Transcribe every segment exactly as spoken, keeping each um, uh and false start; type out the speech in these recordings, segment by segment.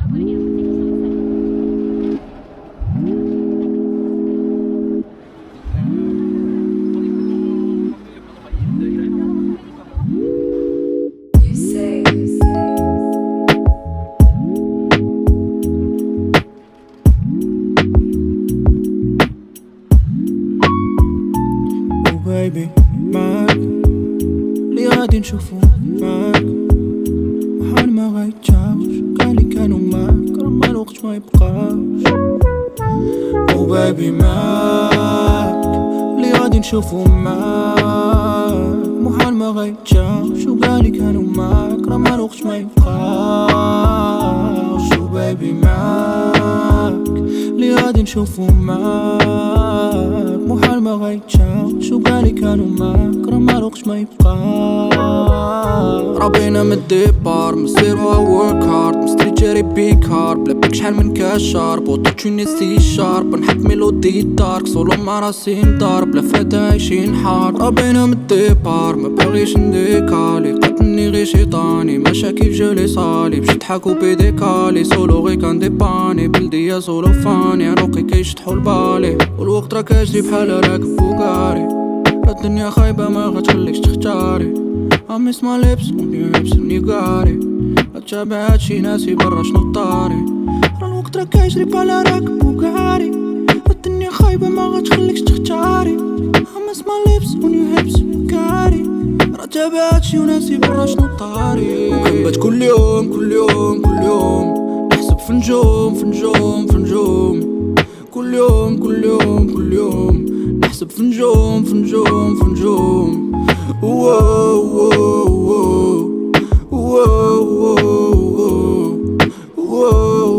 بيبي معاك اللي غادي نشوفو معاك وحال ما غيتجاوش كاع اللي كانوا معاك راه ما الوقت ما يبقاش. وبيبي معاك اللي غادي نشوفو معاك محال ما غيتجاوش وكاع اللي كانوا معاك راه ما الوقت ما يبقاش. وبيبي معاك اللي غادي نشوفو معاك محال ما غيتجاوش وكاع اللي كانوا معاك راه ما الوقت ما يبقاش. رابينا من الديبار مسيرو ورك هارد مستري جاري بيك هارد بلا بيك شحال من كاش شارب اوتوتونيستي شارب نحط ميلودي دارك سولو مع راسي مدار بلا فاتا عايشين حار. رابينا من الديبار ما باغيش نديكالي قتلني غير شيطاني مشاكل جولي صالي باش تحاكو بيديكالي سولو غي كان ديباني بلدية سولو فاني عروقي كيشطحو البالي والوقت راك اجري بحال راكب بوكاري. راه الدنيا خايبة ما غتخليكش تختاري I miss my lips on your hips and you got it. أتشابه هادشي ناسي برا شنو طاري راه الوقت راك يجري بحال راكب بوكاري. الدنيا خايبة ما غتخليكش تختاري I miss my lips on your hips and you got it. راه تابع هادشي وناسي برا شنو طاري. وكنبات كل يوم كل يوم كل يوم نحسب في نجوم في نجوم في نجوم كل يوم كل يوم كل يوم نحسب في نجوم في نجوم في نجوم. Whoa, whoa, whoa, whoa, whoa,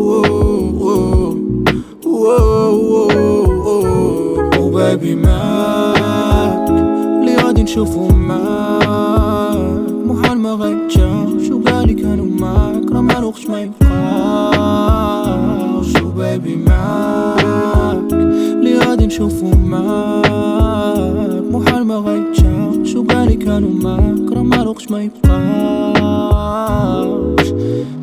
whoa, whoa. وبيبي معاك اللي غادي نشوفو معاك محال ما غيتجاوش وكاع اللي كانوا معاك راه ما الوقت ما يبقاش. وبيبي معاك اللي غادي نشوفو معاك محال ما غيتجاوش وكاع اللي كانوا معاك راه ما الوقت ما يبقاش.